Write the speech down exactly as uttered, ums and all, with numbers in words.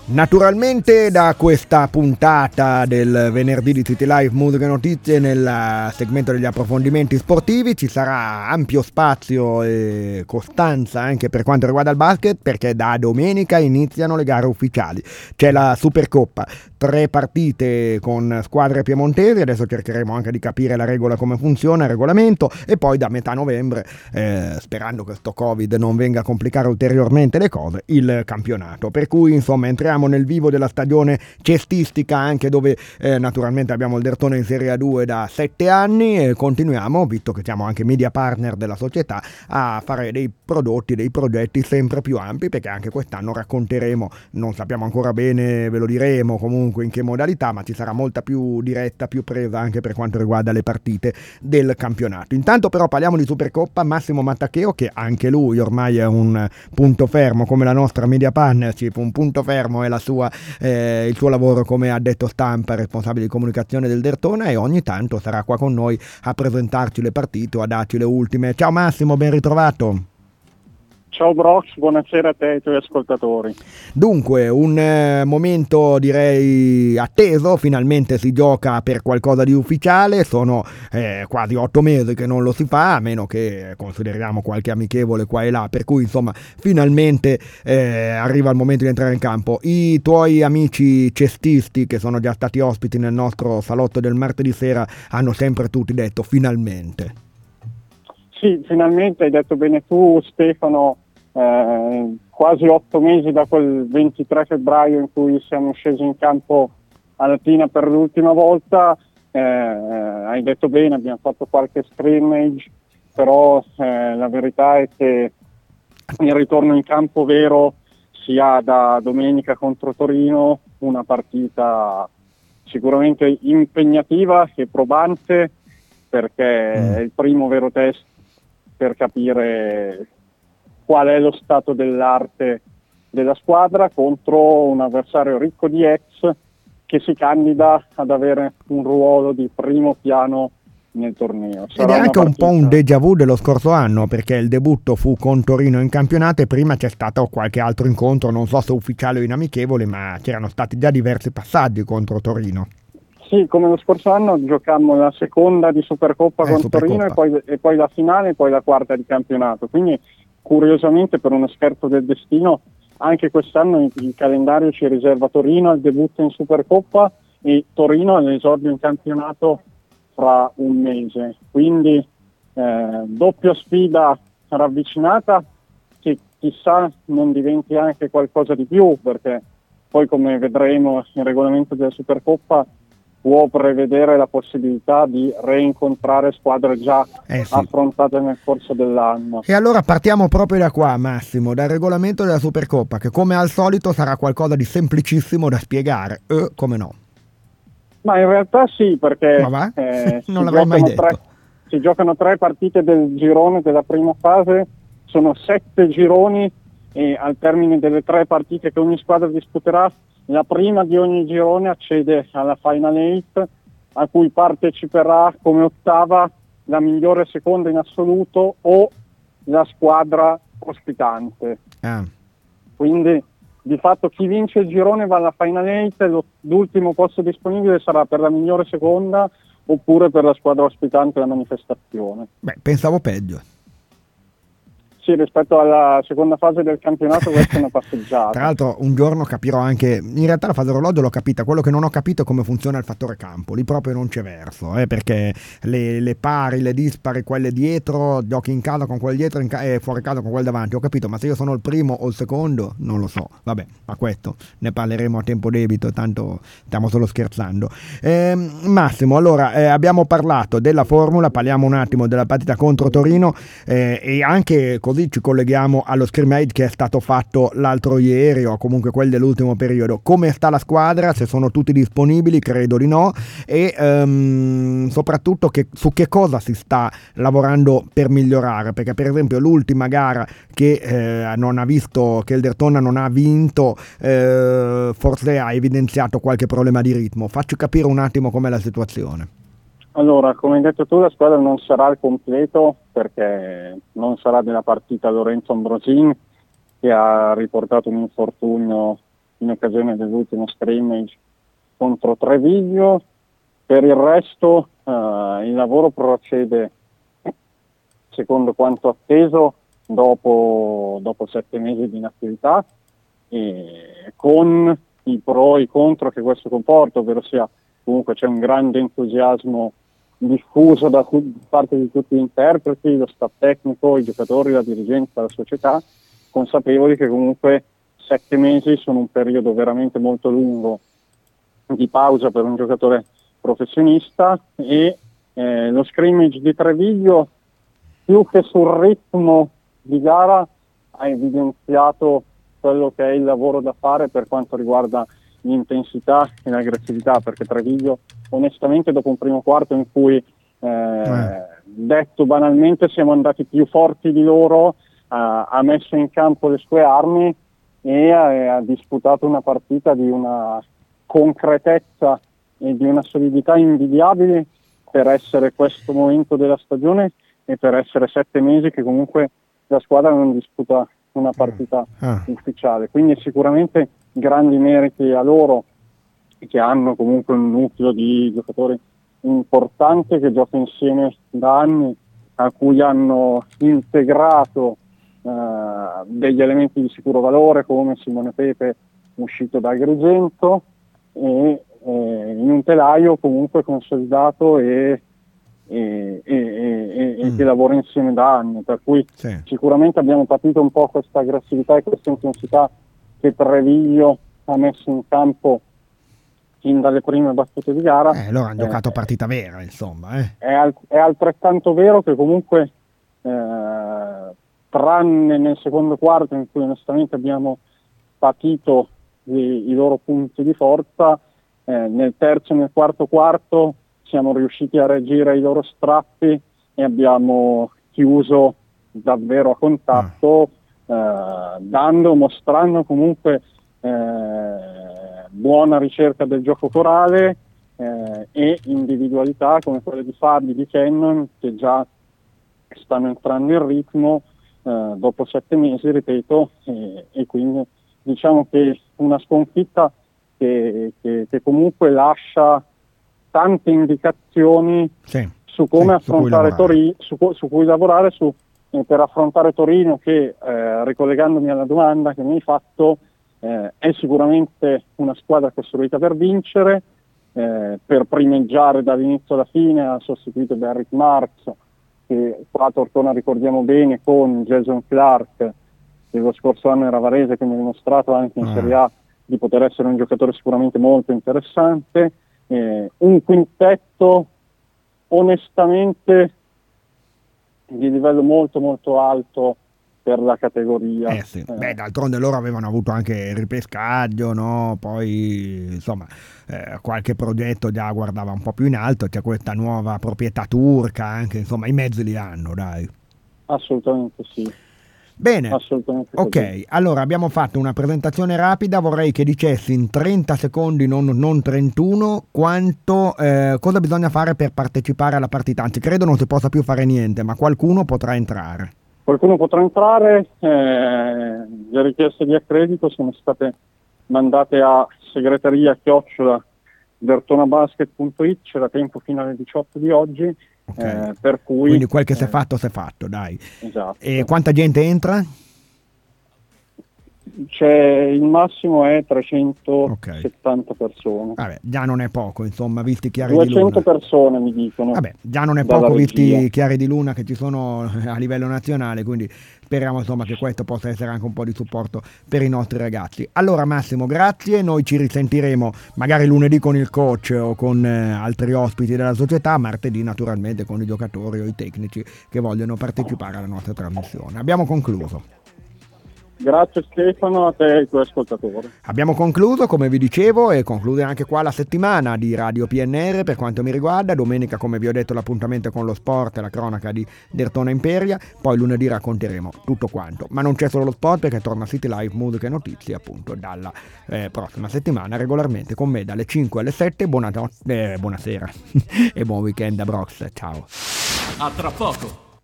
Naturalmente da questa puntata del venerdì di City Live Musica e Notizie nel segmento degli approfondimenti sportivi ci sarà ampio spazio e costanza anche per quanto riguarda il basket, perché da domenica iniziano le gare ufficiali. C'è la Supercoppa, tre partite con squadre piemontesi, adesso cercheremo anche di capire la regola, come funziona, il regolamento, e poi da metà novembre, eh, sperando che sto Covid non venga a complicare ulteriormente le cose, il campionato. Per cui insomma entriamo nel vivo della stagione cestistica, anche dove eh, naturalmente abbiamo il Dertone in Serie A due da sette anni, e continuiamo, visto che siamo anche media partner della società, a fare dei prodotti, dei progetti sempre più ampi, perché anche quest'anno racconteremo, non sappiamo ancora bene, ve lo diremo comunque in che modalità, ma ci sarà molta più diretta, più presa anche per quanto riguarda le partite del campionato. Intanto però parliamo di Supercoppa. Massimo Mattacheo, che anche lui ormai è un punto fermo come la nostra media partnership, un punto fermo è la sua, eh, il suo lavoro come addetto stampa, responsabile di comunicazione del Dertona, e ogni tanto sarà qua con noi a presentarci le partite o a darci le ultime. Ciao Massimo, ben ritrovato. Ciao Brox, buonasera a te e ai tuoi ascoltatori. Dunque, un eh, momento direi atteso, finalmente si gioca per qualcosa di ufficiale, sono eh, quasi otto mesi che non lo si fa, a meno che consideriamo qualche amichevole qua e là, per cui insomma finalmente eh, arriva il momento di entrare in campo. I tuoi amici cestisti che sono già stati ospiti nel nostro salotto del martedì sera hanno sempre tutti detto finalmente. Sì, finalmente hai detto bene tu Stefano, eh, quasi otto mesi da quel ventitré febbraio in cui siamo scesi in campo a Latina per l'ultima volta, eh, hai detto bene, abbiamo fatto qualche scrimmage, però eh, la verità è che il ritorno in campo vero si ha da domenica contro Torino, una partita sicuramente impegnativa e probante, perché Mm. è il primo vero test per capire qual è lo stato dell'arte della squadra contro un avversario ricco di ex che si candida ad avere un ruolo di primo piano nel torneo. Ed Sarà è anche una un po' un partita... déjà vu dello scorso anno, perché il debutto fu con Torino in campionato e prima c'è stato qualche altro incontro, non so se ufficiale o in amichevole, ma c'erano stati già diversi passaggi contro Torino. Sì, come lo scorso anno giocammo la seconda di Supercoppa Eh, con Supercoppa. Torino e poi, e poi la finale e poi la quarta di campionato, quindi curiosamente per uno scherzo del destino anche quest'anno il, il calendario ci riserva Torino al debutto in Supercoppa e Torino all'esordio in campionato fra un mese, quindi eh, doppia sfida ravvicinata che chissà non diventi anche qualcosa di più, perché poi come vedremo il regolamento della Supercoppa può prevedere la possibilità di reincontrare squadre già Eh sì. affrontate nel corso dell'anno. E allora partiamo proprio da qua, Massimo, dal regolamento della Supercoppa, che come al solito sarà qualcosa di semplicissimo da spiegare, eh, come no? Ma in realtà sì, perché Ma va? eh, Non si, l'avrei mai giocano detto. tre, si giocano tre partite del girone della prima fase, sono sette gironi e al termine delle tre partite che ogni squadra disputerà, la prima di ogni girone accede alla Final Eight, a cui parteciperà come ottava la migliore seconda in assoluto o la squadra ospitante. Ah. Quindi di fatto chi vince il girone va alla Final Eight e lo, l'ultimo posto disponibile sarà per la migliore seconda oppure per la squadra ospitante la manifestazione. Beh, pensavo peggio. Sì, rispetto alla seconda fase del campionato questa è una passeggiata. Tra l'altro un giorno capirò anche, in realtà la fase orologio l'ho capita, quello che non ho capito è come funziona il fattore campo, lì proprio non c'è verso, eh, perché le, le pari, le dispari, quelle dietro, giochi in casa con quelle dietro in ca- e fuori casa con quelle davanti, ho capito, ma se io sono il primo o il secondo non lo so, vabbè, ma questo ne parleremo a tempo debito, tanto stiamo solo scherzando. Eh, Massimo, allora eh, abbiamo parlato della formula, parliamo un attimo della partita contro Torino eh, e anche così ci colleghiamo allo scrimmage che è stato fatto l'altro ieri o comunque quelli dell'ultimo periodo. Come sta la squadra? Se sono tutti disponibili? Credo di no. E um, soprattutto che, su che cosa si sta lavorando per migliorare, perché per esempio l'ultima gara che eh, non ha visto, che il Dertona non ha vinto, eh, forse ha evidenziato qualche problema di ritmo. Facci capire un attimo com'è la situazione. Allora, come hai detto tu, la squadra non sarà al completo perché non sarà della partita Lorenzo Ambrosin, che ha riportato un infortunio in occasione dell'ultimo scrimmage contro Treviglio. Per il resto uh, il lavoro procede secondo quanto atteso dopo, dopo sette mesi di inattività, e con i pro e i contro che questo comporta, ovvero sia comunque c'è un grande entusiasmo diffuso da parte di tutti gli interpreti, lo staff tecnico, i giocatori, la dirigenza, la società, consapevoli che comunque sette mesi sono un periodo veramente molto lungo di pausa per un giocatore professionista, e eh, lo scrimmage di Treviglio, più che sul ritmo di gara, ha evidenziato quello che è il lavoro da fare per quanto riguarda l'intensità e l'aggressività, perché Treviglio onestamente dopo un primo quarto in cui eh, eh. detto banalmente siamo andati più forti di loro, ha, ha messo in campo le sue armi e ha, ha disputato una partita di una concretezza e di una solidità invidiabili per essere questo momento della stagione e per essere sette mesi che comunque la squadra non disputa una partita ah. ufficiale, quindi sicuramente grandi meriti a loro, che hanno comunque un nucleo di giocatori importante che gioca insieme da anni, a cui hanno integrato uh, degli elementi di sicuro valore come Simone Pepe uscito da Agrigento, e eh, in un telaio comunque consolidato e e, e, e, e mm. che lavora insieme da anni, per cui sì. sicuramente abbiamo patito un po' questa aggressività e questa intensità che Treviglio ha messo in campo fin dalle prime battute di gara. Eh, loro hanno eh, giocato partita vera, insomma. Eh. È, al- è altrettanto vero che comunque eh, tranne nel secondo quarto in cui onestamente abbiamo patito i, i loro punti di forza, eh, nel terzo e nel quarto quarto siamo riusciti a reagire ai loro strappi e abbiamo chiuso davvero a contatto, ah. eh, dando, mostrando comunque eh, buona ricerca del gioco corale eh, e individualità come quelle di Fabi, di Cannon, che già stanno entrando in ritmo eh, dopo sette mesi, ripeto, e, e quindi diciamo che una sconfitta che, che, che comunque lascia tante indicazioni sì, su come sì, affrontare Torino, su, su cui lavorare su, eh, per affrontare Torino, che eh, ricollegandomi alla domanda che mi hai fatto, eh, è sicuramente una squadra costruita per vincere, eh, per primeggiare dall'inizio alla fine. Ha sostituito Derrick Marks, che qua a Tortona ricordiamo bene, con Jason Clark, che lo scorso anno era varese, quindi ha dimostrato anche in ah. Serie A di poter essere un giocatore sicuramente molto interessante. Eh, un quintetto onestamente di livello molto molto alto per la categoria. Eh sì. eh. Beh, d'altronde loro avevano avuto anche il ripescaggio, no? Poi insomma eh, qualche progetto già guardava un po' più in alto, c'è questa nuova proprietà turca anche, insomma i mezzi li hanno, dai. Assolutamente sì. Bene, ok, allora abbiamo fatto una presentazione rapida, vorrei che dicessi in trenta secondi, non, non trentuno, quanto, eh, cosa bisogna fare per partecipare alla partita. Anzi, credo non si possa più fare niente, ma qualcuno potrà entrare. Qualcuno potrà entrare, eh, le richieste di accredito sono state mandate a segreteria chiocciola dertonabasket punto it, c'era tempo fino alle diciotto di oggi. Okay. Eh, per cui quindi quel che si è eh, fatto si è fatto, dai. Esatto. E quanta gente entra? C'è, il massimo è trecentosettanta okay. persone. Vabbè, già non è poco, insomma, visti chiari di luna. duecento persone mi dicono. Vabbè, già non è poco visti chiari di luna che ci sono a livello nazionale, quindi speriamo insomma che questo possa essere anche un po' di supporto per i nostri ragazzi. Allora Massimo, grazie, noi ci risentiremo magari lunedì con il coach o con eh, altri ospiti della società, martedì naturalmente con i giocatori o i tecnici che vogliono partecipare alla nostra trasmissione. Abbiamo concluso. Grazie Stefano, a te e ai tuoi ascoltatori. Abbiamo concluso, come vi dicevo, e conclude anche qua la settimana di Radio P N R per quanto mi riguarda. Domenica, come vi ho detto, l'appuntamento con lo sport e la cronaca di Dertona Imperia. Poi lunedì racconteremo tutto quanto. Ma non c'è solo lo sport, perché torna City Live, musica e notizie appunto dalla eh, prossima settimana regolarmente con me dalle cinque alle sette. Buonanotte, eh, buonasera e buon weekend da Brox. Ciao. A tra poco.